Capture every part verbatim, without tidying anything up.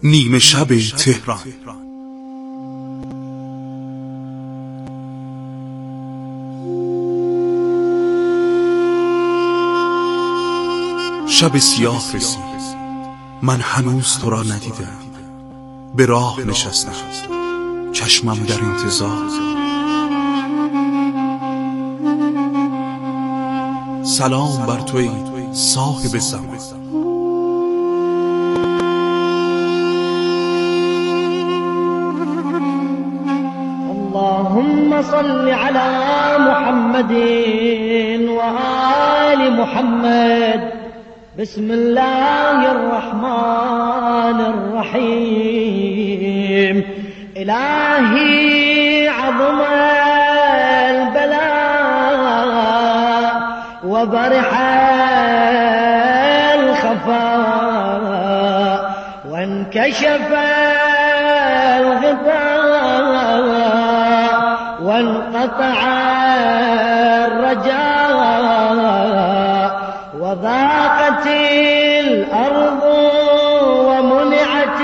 نیمه شب تهران. شب سیاه رسید، من هنوز تو را ندیدم. به راه نشستم، چشمم در انتظار. سلام بر تو ای صاحب زمان. اللهم صل على محمد وآل محمد. بسم الله الرحمن الرحيم. إلهي عظم البلاء وبرح الخفاء وانكشف الغطاء وانقطع الرجاء وضاقت الأرض ومنعت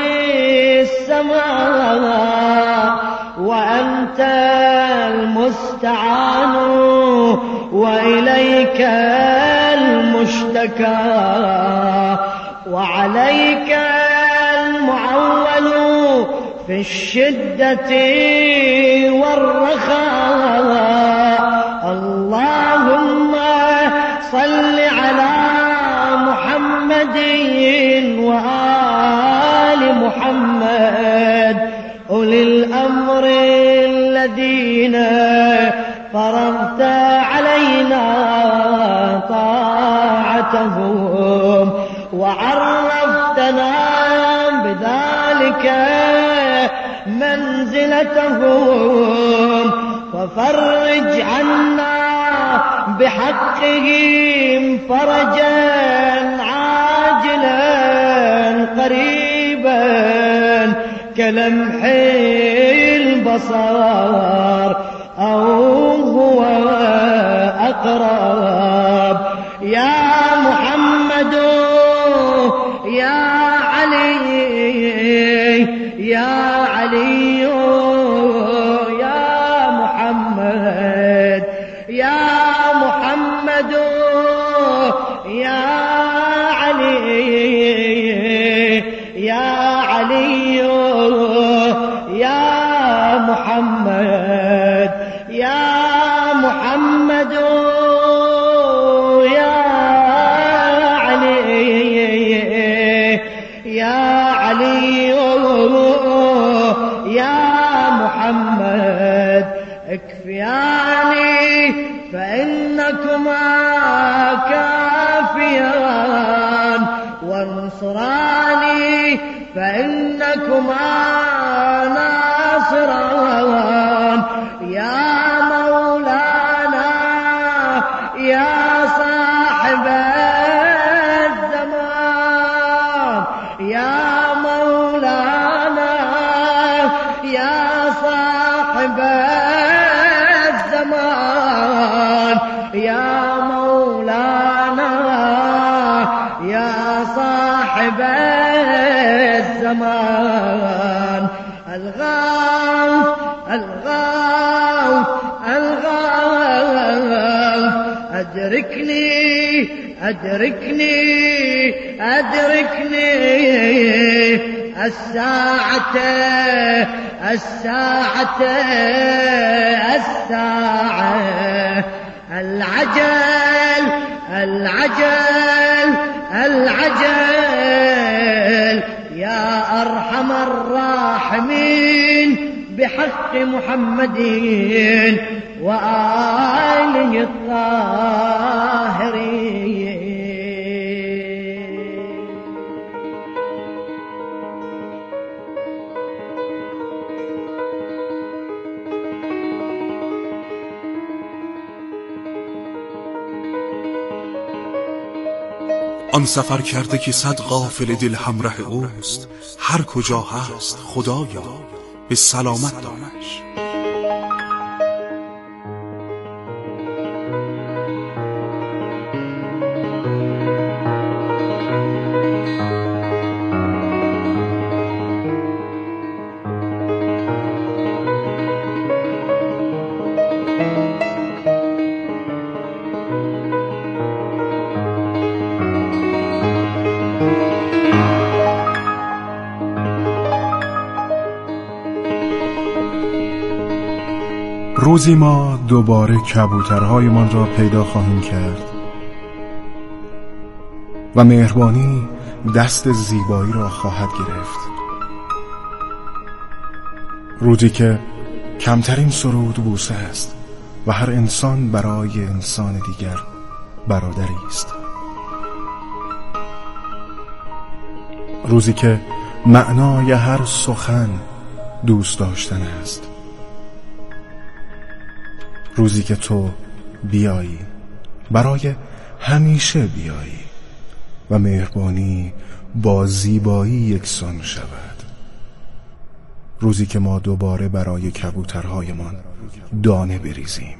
السماء وأنت المستعان وإليك المشتكى وعليك المعول في الشدة والرخاء. اللهم صل على محمد وآل محمد أولي الأمر الذين فرضت علينا طاعتهم وعرفتنا بذلك منزلتهم ففرج عنا بحقهم فرجا عاجلا قريبا كلمح البصر أو هو أقرب. يا محمد يا علي يا علي يا محمد يا محمد يا علي يا علي يا محمد يا محمد يا علي يا علي يا محمد. اكفياني فإنكما كافيان وانصراني فإنكما ناصران. يا مولانا يا صاحب الزمان يا مولانا يا صاحب الزمان يا مولانا يا صاحب الزمان. الغاث الغاث الغاث أدركني أدركني أدركني الساعة الساعة الساعة. العجل العجل العجل يا أرحم الراحمين بحق محمد وآله الطاهرين. آن سفر کرده که صد غافل دل همراه اوست، هر کجا هست خدایا به سلامت دانش. روزی ما دوباره کبوترهایمان را پیدا خواهیم کرد و مهربانی دست زیبایی را خواهد گرفت. روزی که کمترین سرود بوسه است و هر انسان برای انسان دیگر برادری است. روزی که معنای هر سخن دوست داشتن است. روزی که تو بیایی، برای همیشه بیایی و مهربانی با زیبایی یکسان شود. روزی که ما دوباره برای کبوترهایمان دانه بریزیم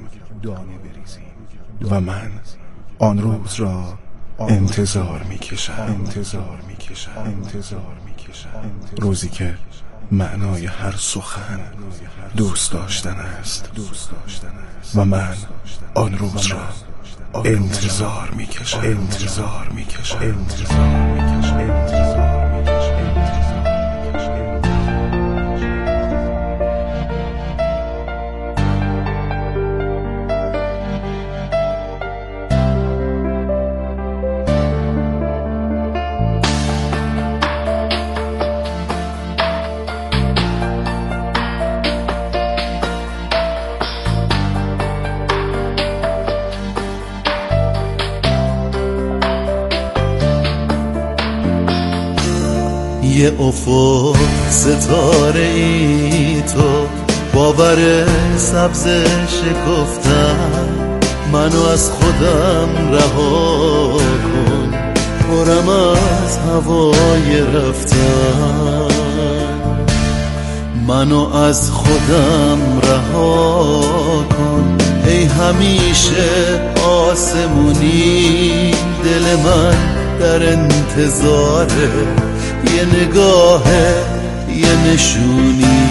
و من آن روز را انتظار می‌کشم انتظار می‌کشم انتظار می‌کشم روزی که معنای هر سخن دوست داشتن است و من آن روز را انتظار می‌کشم انتظار می‌کشم انتظار می‌کشم. یه افق ستاره ای تو، باور سبز شکفتم، منو از خودم رها کن، پرم از هوای رفتن، منو از خودم رها کن، ای همیشه آسمونی، دل من در انتظاره، یه نگاه یه نشونی.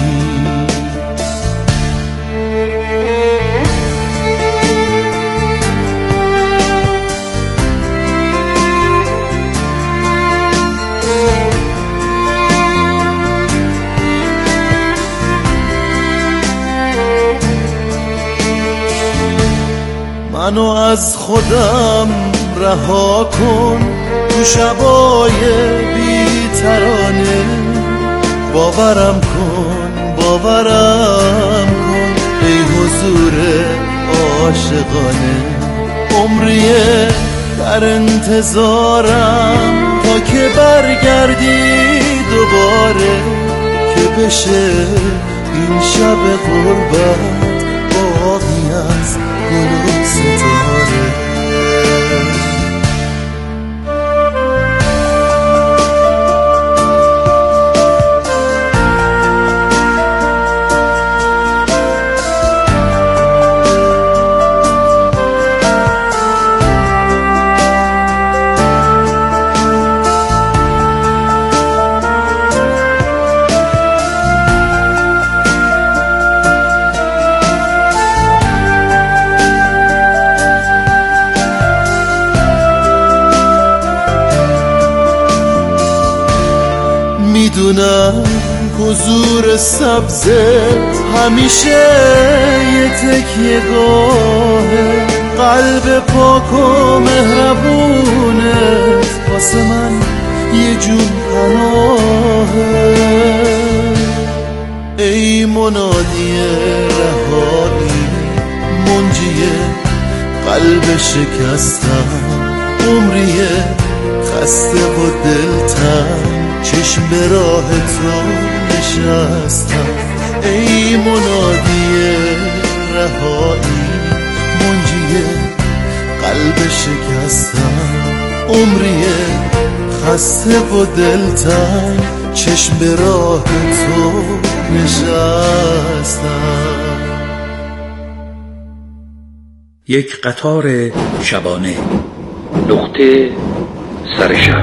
منو از خودم رها کن تو شبای بی ترانه، باورم کن باورم کن ای حضور عاشقانه، عمریه در انتظارم تا که برگردی دوباره، که بشه این شب غربت باقی از گل و ستاره. میدونم حضور سبزت همیشه یه تکیه گاهه، قلب پاک و مهربونت واسه من یه جون پناهه، ای منادی رهایی منجی قلب شکستم، عمریه خسته و دلتنگ چشم به راه تو نشستم، ای منادی رهایی منجی قلب شکستم، عمریه خسته و دلتنگ چشم به راه تو نشستم. یک قطار شبانه، نقطه سر شب.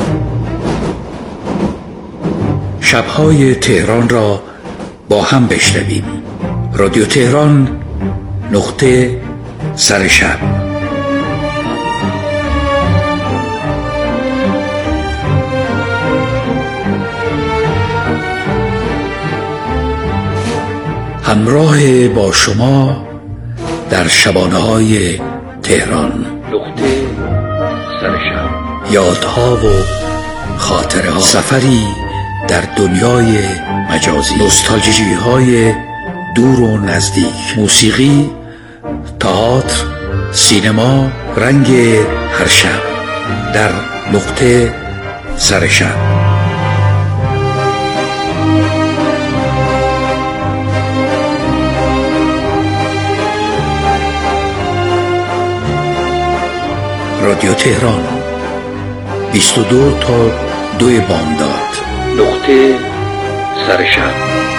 شب‌های تهران را با هم بشنویم. رادیو تهران، نقطه سر شب. همراه با شما در شبانه‌های تهران. نقطه سرشب. یادها و خاطره ها. سفری در دنیای مجازی. نوستالژی های دور و نزدیک. موسیقی، تئاتر، سینما، رنگ هر شب در نقطه سرشب. رادیو تهران بیست و دو تا دو بامداد. نقطه سرشب.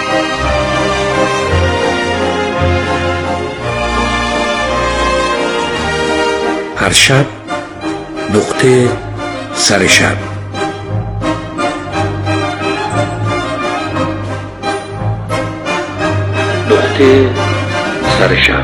هر شب نقطه سرشب. نقطه سرشب.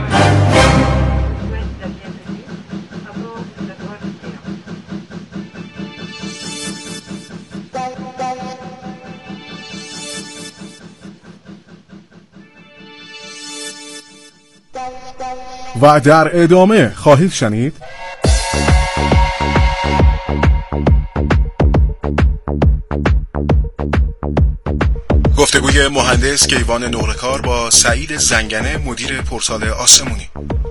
و در ادامه خواهید شنید گفتگوی مهندس کیوان نقره‌کار با سعید زنگنه، مدیر پورتال آسمونی.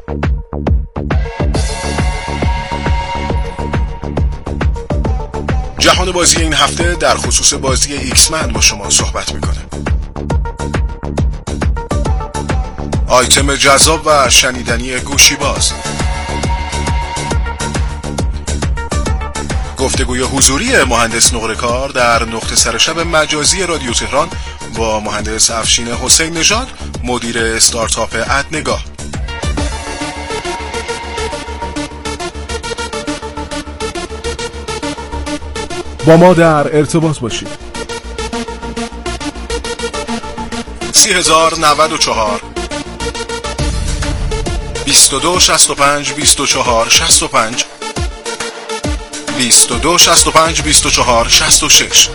جهان بازی این هفته در خصوص بازی ایکس من با شما صحبت میکنه. آیتم جذاب و شنیدنی گوشی باز. گفتگوی حضوری مهندس نقره‌کار در نقطه سرشب مجازی رادیو تهران با مهندس افشین حسین نژاد، مدیر استارتاپ ادنگاه. با ما در ارتباط باشید. سی هزار نود و چهار بیست و دو شصت و پنج بیست و چهار شصت و پنج بیست و دو شصت و پنج بیست و چهار شصت و شش.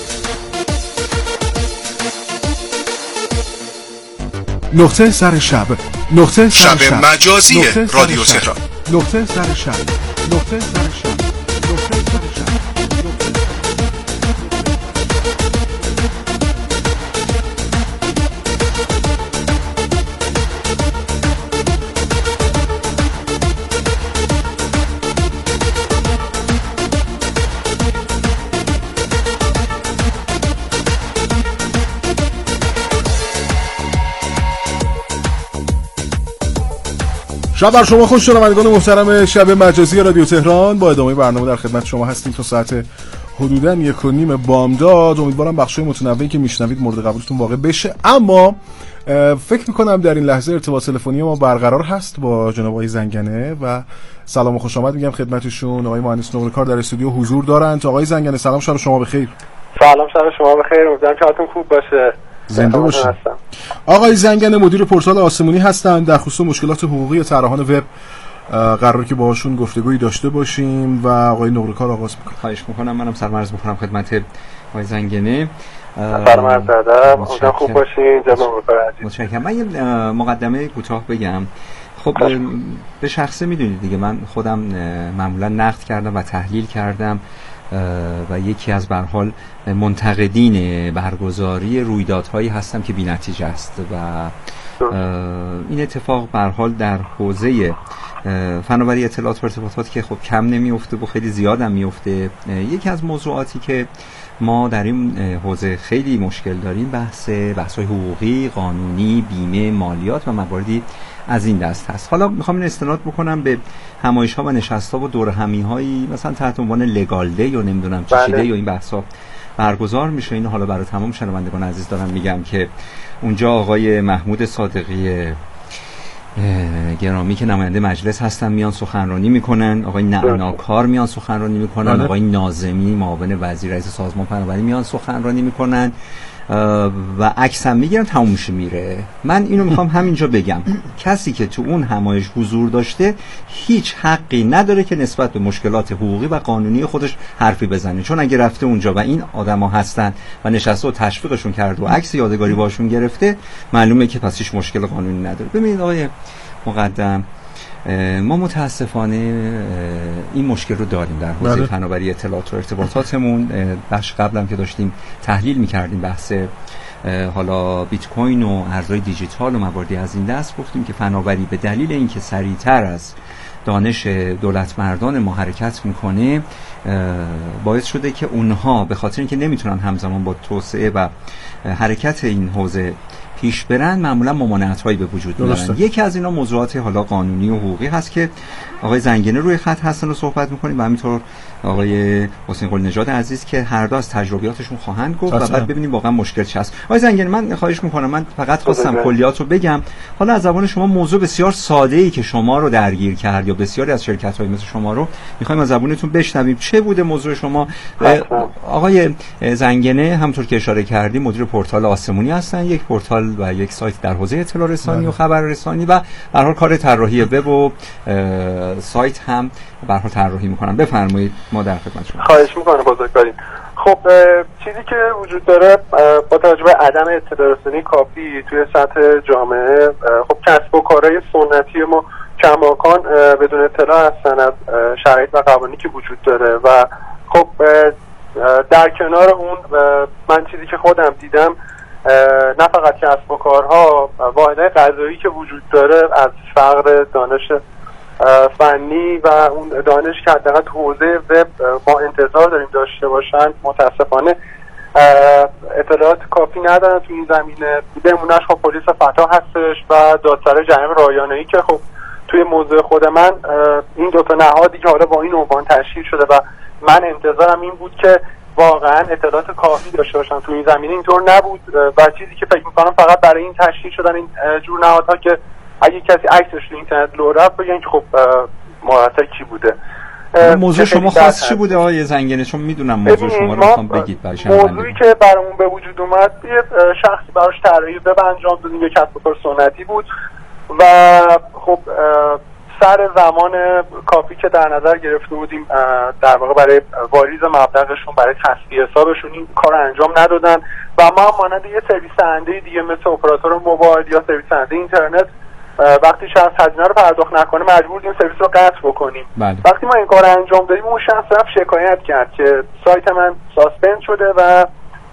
نقطه سر شب. نقطه سر شب شب مجازی نقطه سر رادیو شب. تهران. نقطه سر شب. نقطه سر شب. نقطه سر شب. شب بر شما خوش، شنوندگان محترم شب مجازی رادیو تهران. با ادامه برنامه در خدمت شما هستیم تا ساعت حدوداً یک و نیم بامداد. امیدوارم بخشای متنوعی که میشنوید مورد قبولتون واقع بشه. اما فکر میکنم در این لحظه ارتباط تلفنی ما برقرار هست با جناب آقای زنگنه و سلام و خوش آمد میگم خدمتشون. آقای مهندس نقره‌کار در استودیو حضور دارند. آقای زنگنه سلام، شب شما بخیر. سلام، شب شما بخیر. امیدوارم که حالتون خوب باشه. زنده باشید. آقای زنگنه مدیر پورتال آسمونی هستند. در خصوص مشکلات حقوقی طراحان وب قراره که باهاشون گفتگویی داشته باشیم و آقای نقره‌کار آغاز میکنه. خواهش میکنم. منم سرمرز میکنم خدمت آقای زنگنه. سلام دادم. امیدوارم خوب باشین جناب نقره‌کار عزیز. متشکرم. من یه مقدمه کوتاه بگم. خب به شخصه میدونید دیگه، من خودم معمولا نقد کردم و تحلیل کردم و یکی از به هر حال منتقدین برگزاری رویدادهایی هستم که بی‌نتیجه است و این اتفاق به هر حال در حوزه فناوری اطلاعات و ارتباطات که خب کم نمیفته و خیلی زیاد هم میفته. یکی از موضوعاتی که ما در این حوزه خیلی مشکل داریم بحث بحث‌های حقوقی، قانونی، بیمه، مالیات و مواردی از این دست هست. حالا میخوام این استناد بکنم به همایش‌ها و نشست‌ها و دور همی‌هایی مثلا تحت عنوان لگال دی یا نمیدونم چی چی دی یا این بحث‌ها برگزار میشه. اینو حالا برای تمام شنوندگان عزیز دارم میگم که اونجا آقای محمود صادقی گرامی که نماینده مجلس هستن میان سخنرانی میکنن، آقای نعناکار میان سخنرانی میکنن، آقای ناظمی معاون وزیر رئیس سازمان فناوری میان سخنرانی میکنن و عکس هم میگیرن، تموم میشه میره. من اینو میخوام همینجا بگم کسی که تو اون همایش حضور داشته هیچ حقی نداره که نسبت به مشکلات حقوقی و قانونی خودش حرفی بزنه، چون اگه رفته اونجا و این آدما هستن و نشسته و تشویقشون کرده و عکس یادگاری باشون گرفته، معلومه که پس هیچ مشکل قانونی نداره. ببینید آقای مقدم، ما متاسفانه این مشکل رو داریم در حوزه فناوری اطلاعات و ارتباطاتمون. بخش قبلم که داشتیم تحلیل می‌کردیم بحث حالا بیت کوین و ارزهای دیجیتال و مواردی از این دست، گفتیم که فناوری به دلیل اینکه سریعتر از دانش دولت مردان ما حرکت میکنه باعث شده که اونها به خاطر اینکه نمیتونن همزمان با توسعه و حرکت این حوزه پیش برن، معمولا ممانعت هایی به وجود میارن. یکی از اینا موضوعات حالا قانونی و حقوقی هست که آقای زنگنه روی خط هستن و صحبت میکنیم و همینطور آقای حسین قلی نژاد عزیز که هر دو از تجربیاتشون خواهند گفت و بعد ببینیم واقعا مشکل چی هست. آقای زنگنه، من خواهش میکنم، من فقط خواستم کلیات رو بگم، حالا از زبان شما موضوع بسیار ساده ای که شما رو درگیر کرد یا بسیاری از شرکت های مثل شما رو میخوایم از زبونتون بشنویم. چه بوده موضوع شما؟ آقای زنگنه همونطور که اشاره کردیم مدیر پورتال آسمونی هستن، یک پورتال و یک سایت در حوزه اطلاع رسانی و خبررسانی و به هر حال کار طراحی وب و سایت هم به هر حال طراحی میکنن. بفرمایید، ما در خدمت شما. خواهش میکنم بزرگوارین. خب چیزی که وجود داره با توجه به عدم اطلاع رسانی کافی توی سطح جامعه، خب کسب و کارهای سنتی ما کماکان بدون اطلاع هستن از شرایط و قوانینی که وجود داره و خب در کنار اون من چیزی که خودم دیدم نه فقط کسب و کارها، واحدهای قضایی که وجود داره از فقر دانش فنی و اون دانش که حداقل حوزه وب ما انتظار داریم داشته باشن، متاسفانه اطلاعات کافی ندارن تو این زمینه. بمونش خب پلیس فتا هستش و دادسرای جریمه رایانه‌ای که خب توی موضوع خود من این دو تا نهادی که حالا با این عنوان تشکیل شده و من انتظارم این بود که واقعا اطلاعات کافی داشته باشن تو این زمینه، اینطور نبود و چیزی که فکر می‌کنم فقط برای این تشکیل شدن این جور نهادها که اگه کسی عکسش تو اینترنت لو رفت بگن که خب مرتب کی بوده. موضوع شما خاص چی بوده آقای زنگنه؟ چون میدونم موضوع شما رو میخوام بگید برای شما. موضوعی که برامون به وجود اومد یه شخصی براش طراحی وب انجام داد، یه کسب و کار سنتی بود و خب سر زمان کافی که در نظر گرفته بودیم در واقع برای واریز مبلغشون، برای تصفیه حسابشون این کار انجام ندادن و ما مانند یه سرویس دهنده دیگه مثل اپراتور موبایل یا سرویس دهنده اینترنت وقتی شخص هزینه رو پرداخت نکنه مجبور بودیم سرویس رو قطع بکنیم. بله. وقتی ما این کار انجام دادیم اون شخص رفت شکایت کرد که سایت من ساسپند شده و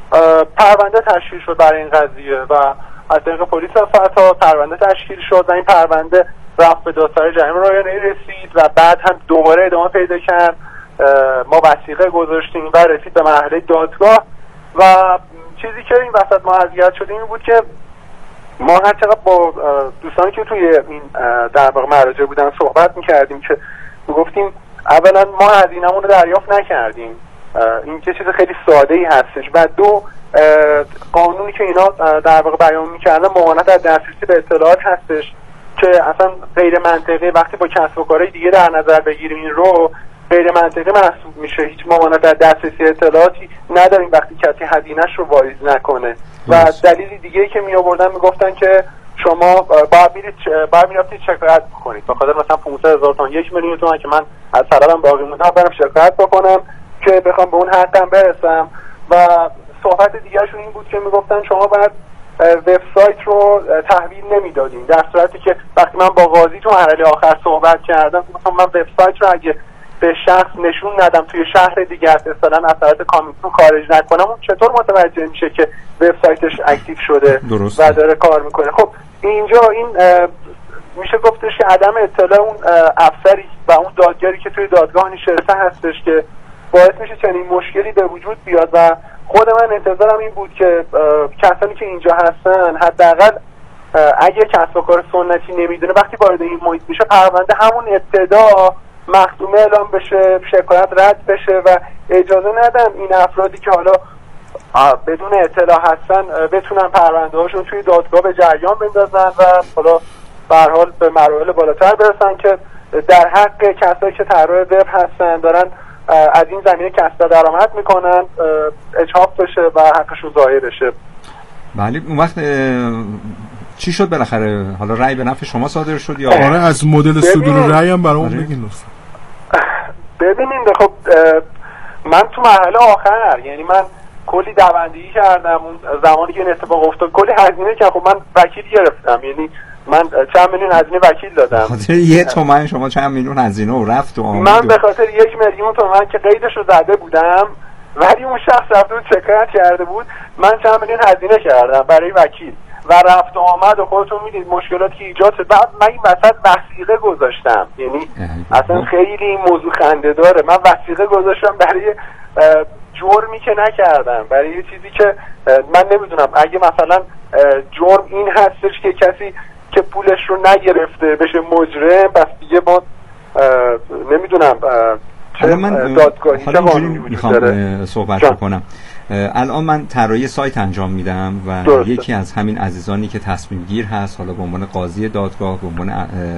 پرونده تشکیل شد برای این قضیه و از طریق پلیس فتا پرونده تشکیل شد و این پرونده رفت به دادسرای جریمه رایانه‌ای رسید و بعد هم دوباره ادامه پیدا کرد. ما وثیقه گذاشتیم و رسید به مرحله دادگاه و چیزی که این وسط ما اذیت شدیم این بود که ما هر چقدر با دوستانی که توی این در واقع مراجع بودن صحبت می‌کردیم که میگفتیم اولا ما هزینه‌مون رو دریافت نکردیم، این که چیز خیلی ساده‌ای هستش و دو قانونی که اینا در واقع بیان می‌کردن ممانعت از دسترسی به اطلاعات هستش که اصلا غیر منطقی وقتی با کسب و کارهای دیگه در نظر بگیریم این رو غیر منطقی محسوب میشه. هیچ ممانعت از دسترسی اطلاعاتی نداریم وقتی کسی هزینه‌اش رو واریز نکنه و دلیلی دیگه که می آوردن میگفتن که شما باید میرید باید میرفتید شکایت بکنید به خاطر مثلا پانصد هزار تومان یک میلیون تومان که من از طرفم باقی مونده برم شکایت بکنم که بخوام به اون حقم برسم و صحبت دیگه‌شون این بود که میگفتن شما باید وبسایت رو تحویل نمیدادین، در صورتی که وقتی من با قاضی تو مرحله آخر صحبت کردم گفتم من وبسایت رو اگه به شخص نشون ندم توی شهر دیگه اصلا از طرف کامیتون خارج نکنم اون چطور متوجه میشه که وبسایتش اکتیو شده درسته. و داره کار میکنه؟ خب اینجا این میشه گفتش که عدم اطلاع اون افسری و اون دادگری که توی دادگاه نشسته هستش که باعث میشه چنین مشکلی به وجود بیاد و خود من انتظارم این بود که کسانی که اینجا هستن حداقل اگه کسب و کار سنتی نمیدونه وقتی وارد این محیط میشه پرونده همون ابتدا مختومه اعلام بشه، شکایت رد بشه و اجازه ندن این افرادی که حالا بدون اطلاع هستن بتونن پرونده هاشون توی دادگاه به جریان بندازن و حالا به هر حال به مراحل بالاتر برسن که در حق کسایی که طراح وب هستن دارن از این زمینه کسب درآمد میکنن اجحاف بشه و حقشون ضایع بشه. بله اون وقت چی شد بالاخره؟ حالا رأی به نفع شما صادر شد یا آره از مدل صدور رأی هم برامون بگین لطفا. ببینید خب من تو مرحله آخر، یعنی من کلی دوندگی کردم اون زمانی که این اتفاق افتاد، کلی هزینه کردم. خب من وکیل گرفتم، یعنی من چند میلیون هزینه وکیل دادم. خاطر یه تومن شما چند میلیون هزینه و رفت و آمد؟ من به خاطر یک میلیون تومن که قیدش رو زده بودم، ولی اون شخص رفته بود شکایت کرده بود، من چند میلیون هزینه کردم برای وکیل و رفت و آمد و خودتون میدید مشکلاتی که ایجاد شد. بعد من این وسط وثیقه گذاشتم، یعنی اصلا خیلی این موضوع خنده داره. من وثیقه گذاشتم برای جرمی که نکردم، برای یه چیزی که من نمیدونم اگه مثلا جرم این هستش که کسی که پولش رو نگرفته بشه مجرم، بس دیگه ما نمیدونم حالا من دادگاهی حالا اینجوری میخوام صحبت کنم. الان من طراحی سایت انجام میدم و درسته. یکی از همین عزیزانی که تصمیم گیر هست، حالا به عنوان قاضی دادگاه، به عنوان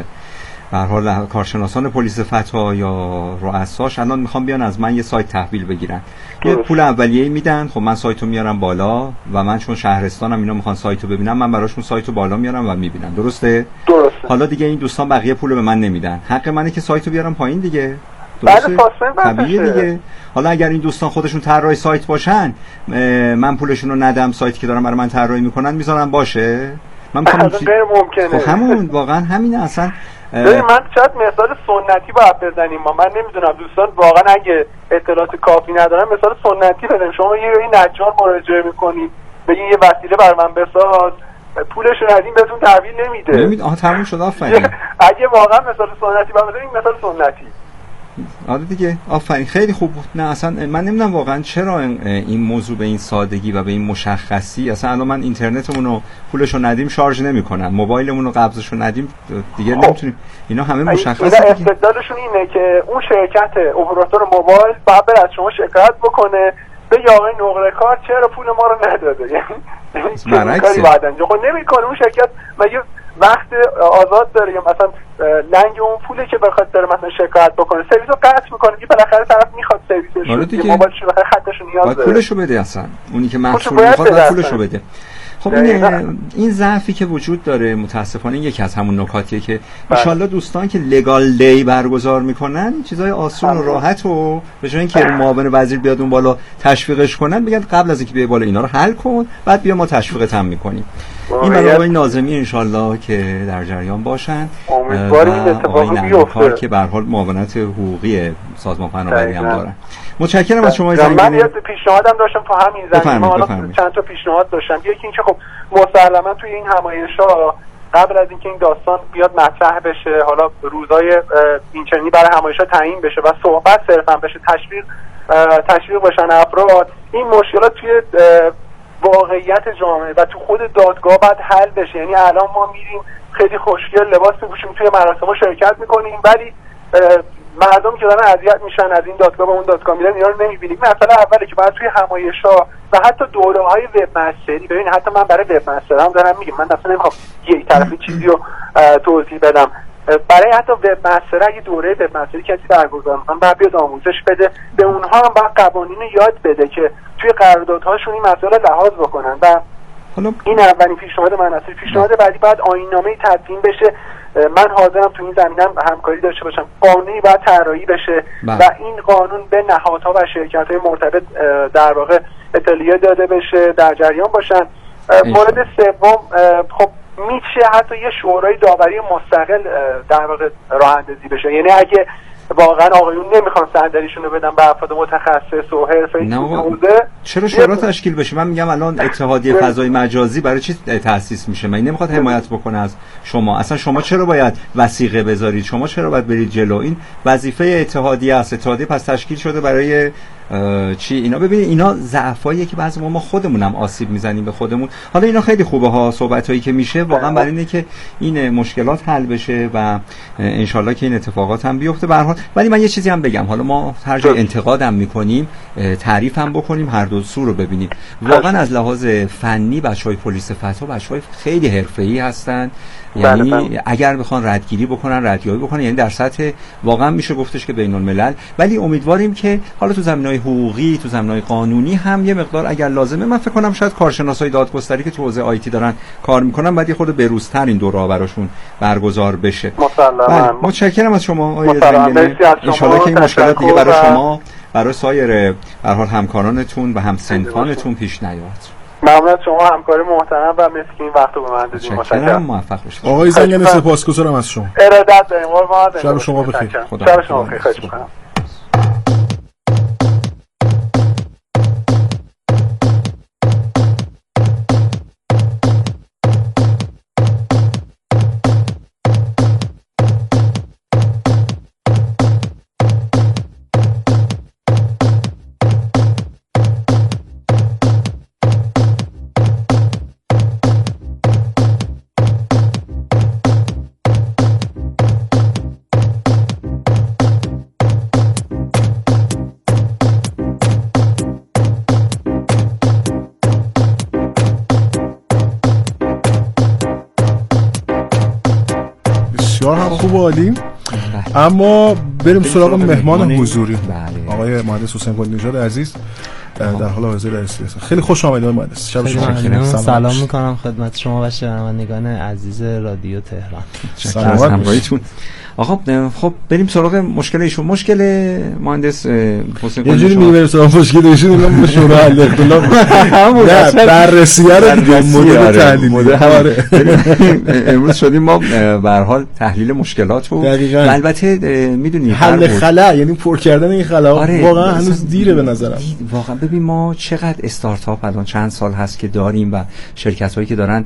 به هر حال کارشناسان پلیس فتا یا رؤساش، الان میخوام بیان از من یه سایت تحویل بگیرن. یه پول اولیه‌ای میدن، خب من سایتو میارم بالا و من چون شهرستانم اینا میخوان سایتو ببینم، من براشون سایتو بالا میارم و میبینم. درسته؟ درسته. حالا دیگه این دوستان بقیه پولو به من نمیدن، حق منه که سایتو بیارم پایین دیگه. درسته؟ طبیعیه دیگه. حالا اگر این دوستان خودشون طراح سایت باشن، من پولشون رو ندم، سایتی که دارم برای من طراحی میکنن میذارم باشه. من میخوام غیر ممکنه. خب همون واقعا همین اصلا. ببین من شاید مثال سنتی باید بزنیم، ما من نمیدونم دوستان واقعا اگه اطلاعات کافی ندارن مثال سنتی بدیم. شما یه این نجار مراجعه میکنید بگین یه وسیله بر من بساز، پولش رو ندیم بهتون تحویل نمیده. نمیده. آها تموم شد. آفرین. اگه واقعا مثال سنتی باید بزنیم مثال سنتی. آره دیگه، آفرین، خیلی خوب بود. نه اصلا من نمیدونم واقعا چرا این موضوع به این سادگی و به این مشخصی. اصلا الان من اینترنتمون رو پولش رو ندیم شارژ نمیکنن، موبایلمون رو قبضش رو ندیم دیگه خب. نمیتونیم. اینا همه مشخصه. اینا استدلالشون اینه که اون شرکت اپراتور موبایل باید بر از شما شکایت بکنه به آقای نقره کار چرا پول ما رو نداده. یعنی کاری بعد انجام خب نمیکنه اون شرکت. مگه وقت آزاد داره یا مثلا لنگ اون پوله که بخواد داره مثلا شکایت بکنه سرویس رو قطع میکنه که بالاخره طرف میخواد سرویسش رو دیگه موبایلش رو خطش نیاز داره، باید پولشو بده. اصلا اونی که محصول میخواد باید پولشو بده. خب این این ضعفی که وجود داره متاسفانه یکی از همون نکاتیه که ان شاءالله دوستان که لگال دی برگزار میکنن چیزای آسون و راحت و به جای اینکه معاون وزیر بیاد اون بالا تشویقش کنن، بگن قبل از اینکه بیای بالا اینا رو حل کن، بعد بیا ما تشویقت هم میکنیم. این برای آقای ناظمی ان شاءالله که در جریان باشن، امیدواریم این اتفاق بیفته که به هر حال معاونت حقوقی سازمان فناوری هم دارن. متشکرم از شما. من یه پیشنهادم داشتم تو همین زمینه، حالا چند تا پیشنهاد داشتم. یکی اینکه خب مسلما توی این همایش‌ها قبل از اینکه این داستان بیاد مطرح بشه، حالا روزای اینچنینی برای همایش‌ها تعیین بشه و صحبت صرفا بشه، تشویق تشویق بشن افراد، این مشکلات توی واقعیت جامعه و تو خود دادگاه باید حل بشه. یعنی الان ما میریم خیلی خوشگل لباس میپوشیم توی مراسم‌ها شرکت میکنیم، ولی مردم که دارن اذیت میشن از این دادگاه به اون دادگاه میرن اینا رو نمیبینیم. مثلا اولی که بعد توی همایش‌ها و حتی دوره‌های وب مستری، ببین حتی من برای وب مستر هم دارم میگم، من اصلا نمیخوام یک طرفی چیزی رو توضیح بدم. برای حتی وب مستر اگه دوره وب مستری کسی برگزار می‌کنه بعد بیاد آموزش بده، به اونها هم باید قوانین یاد بده که توی قراردادهاشون این مسائل لحاظ بکنن. و این اولین پیشنهاد من است. پیشنهاد بعدی بعد آیین‌نامه‌ای تدوین بشه. من حاضرم تو این زمینه همکاری داشته باشم. قانونی باید طراحی بشه بله. و این قانون به نهادها و شرکت‌های مرتبط در واقع اطلاعیه داده بشه، در جریان باشن. مورد سوم خب میشه حتی یه شورای داوری مستقل در واقع راه اندازی بشه. یعنی اگه واقعا آقایون نمیخوان صندلیشون رو بدن به افراد متخصص و حرفه‌ای حوزه، چرا شورا تشکیل بشه؟ من میگم الان اتحادیه فضای مجازی برای چی تأسیس میشه؟ من نمیخواد حمایت بکنه از شما؟ اصلا شما چرا باید وثیقه بذارید؟ شما چرا باید برید جلو؟ این وظیفه اتحادیه است. اتحادیه پس تشکیل شده برای چی؟ اینا ببینید اینا ضعفاییه که بعضی ما ما خودمونم آسیب میزنیم به خودمون. حالا اینا خیلی خوبه ها، صحبتایی که میشه واقعا برای اینه که این مشکلات حل بشه و ان شاءالله که این اتفاقات هم بیفته. به هر حال ولی من یه چیزی هم بگم، حالا ما هر جای انتقادم میکنیم تعریف هم بکنیم، هر دو سو رو ببینیم. واقعا از لحاظ فنی بچهای پلیس فتا بچهای خیلی حرفه‌ای هستن، یعنی بله بله. اگر بخوان ردگیری بکنن ردیابی بکنن، یعنی در سطح واقعا میشه گفتش که بین الملل. ولی امیدواریم که حالا تو زمینه‌های حقوقی، تو زمینه‌های قانونی هم یه مقدار اگر لازمه، من فکر کنم شاید کارشناسای دادگستری که تو حوزه آیتی دارن کار میکنن بعد یه خورده بروزتر این دوره‌ها براشون برگزار بشه. مسلماً. متشکرم از شما آقای زنگنه. ان شاءالله که این مشکلات دیگه برای شما، برای سایر به هر حال همکارانتون و همسنفانتون پیش نیاد. ممنون از شما همکاری محترم و مثل این وقت رو به من دادید. متشکرم. موفق باشید. آقای زنگنه سپاسگزارم از شما. ارادت داریم قربان. شب شما بخیر. شب شما بخیر. خواهش می‌کنم. بسیار هم خوب و عالی. اما بریم سراغ مهمان حضوری. آقای مهندس حسین قلی عزیز در حال حاضر در استودیو. خیلی خوش آمدید آقای مهندس. شب شما بخیر. سلام میکنم خدمت شما و شنوندگان عزیز رادیو تهران. شکر از همراهیتون. آقا خب بریم سراغ مشکل ایشون. مشکل مهندس حسین قلی، یه جوری میبریم سراغ مشکل ایشون، میگم شورا حل اختلاف نه بررسیه رو دیگه مدل تحلیلی. امروز شدیم ما به هر حال تحلیل مشکلات و البته میدونید حل خلا، یعنی پر کردن این خلا. واقعا هنوز دیره به نظرم. واقعا ببین ما چقدر استارتاپ الان چند سال هست که داریم و شرکت‌هایی که دارن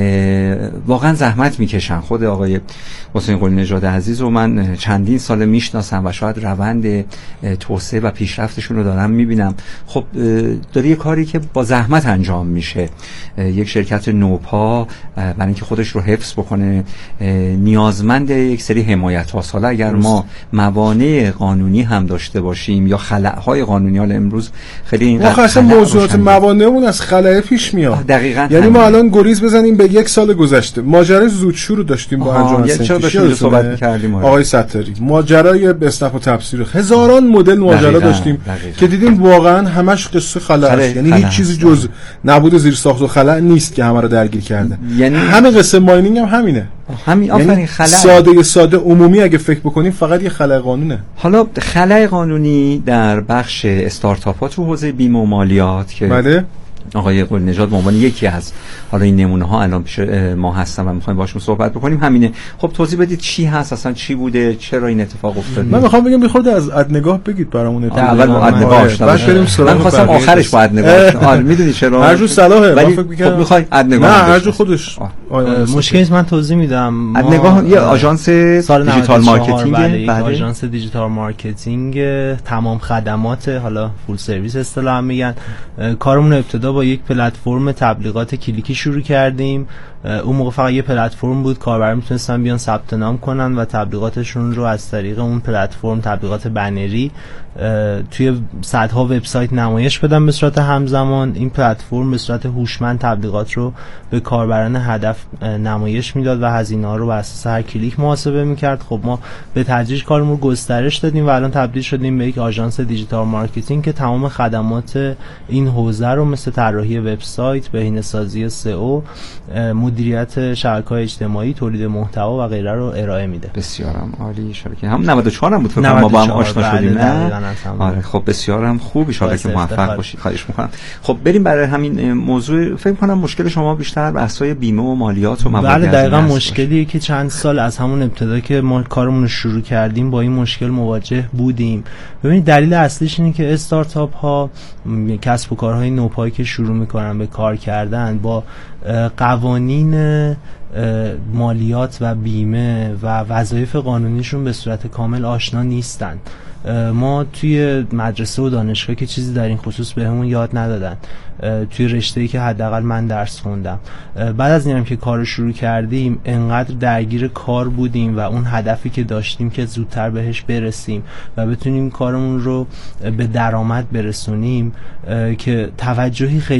واقعا زحمت میکشن. خود آقای حسین قلی نژاد عزیز رو من چندین سال میشناسم و شاید روند توسعه و پیشرفتشون رو دارم میبینم. خب داره یه کاری که با زحمت انجام میشه. یک شرکت نوپا برای اینکه خودش رو حفظ بکنه نیازمند یک سری حمایت هاست. حالا اگر ما موانع قانونی هم داشته باشیم یا خلأهای قانونی، حالا امروز خیلی این واقعا موضوعات موانعمون از خلأ پیش میاد. دقیقاً. یعنی ما الان گریز بزنیم به یک سال گذشته، ماجرای زودشور رو داشتیم با انجام سنفی صحبت می‌کردیم آقای ستاری، ماجرای اسنپ و تفسیر، هزاران مدل ماجرا داشتیم دقیقا. که دیدیم واقعا همش قصه خلأ است. یعنی هیچ چیزی جز نبود زیر ساخت و خلأ نیست که همه رو درگیر کرده. یعنی همه قصه ماینینگ هم همینه. همین آفرین خلأ ساده ساده عمومی اگه فکر بکنیم فقط یه خلأ قانونه. حالا خلأ قانونی در بخش استارتاپ‌ها تو حوزه بیمه و مالیات که بله آقای قلی نژاد به عنوان یکی از حالا این نمونه ها الان پیش ما هستن و می‌خوایم باشون صحبت بکنیم همینه. خب توضیح بدید چی هست اصلا، چی بوده، چرا این اتفاق افتاد؟ من می‌خوام بگم بخورد از ادنگاه بگید برامون. اول با ادنگاه آشنا بشیم. من خواستم آخرش با ادنگاه. آره میدونی چرا؟ هر جو صلاحه. من فکر می‌کنم خب می‌خوای ادنگاه. نه هر جو خودش. مشکلی من توضیح میدم. ادنگاه یه آژانس دیجیتال مارکتینگ، بله آژانس دیجیتال مارکتینگ تمام خدمات، حالا فول سرویس اصطلاحاً میگن. کارمون ابتدا با یک پلتفرم تبلیغات کلیکی شروع کردیم. اون موقع فقط یه پلتفرم بود، کاربرا میتونستن بیان ثبت نام کنن و تبلیغاتشون رو از طریق اون پلتفرم، تبلیغات بنری، توی صدها وبسایت نمایش بدن به صورت همزمان. این پلتفرم به صورت هوشمند تبلیغات رو به کاربران هدف نمایش میداد و هزینه‌ها رو بر اساس هر کلیک محاسبه میکرد. خب ما به تدریج کارمون رو گسترش دادیم و الان تبدیل شدیم به یک آژانس دیجیتال مارکتینگ که تمام خدمات این حوزه رو مثل طراحی وبسایت، بهینه‌سازی سئو، مدیریت شبکه‌های اجتماعی، تولید محتوا و غیره رو ارائه میده. بسیارم عالی. شبکه هم نود و چهار هم بود فکر کنم ما با هم آشنا شدیم. نه آره خب بسیارم خوب، ان شاءالله که موفق باشید. خواهش می‌کنم. خب بریم برای همین موضوع. فکر کنم مشکل شما بیشتر بحث‌های بیمه و مالیات و موارد. بله دقیقاً مشکلیه که چند سال از همون ابتدا که ما کارمون رو شروع کردیم با این مشکل مواجه بودیم. ببینید دلیل اصلیش اینه که استارتاپ ها، کسب و کارهای نوپایی که شروع می‌کنن به کار کردن با قوانین مالیات و بیمه و وظایف قانونیشون به صورت کامل آشنا نیستن. ما توی مدرسه و دانشگاه که چیزی در این خصوص بهمون یاد ندادن. توی رشته‌ای که حداقل من درس خوندم، بعد از اینم که کارو شروع کردیم انقدر درگیر کار بودیم و اون هدفی که داشتیم که زودتر بهش برسیم و بتونیم کارمون رو به درآمد برسونیم که توجهی خیلی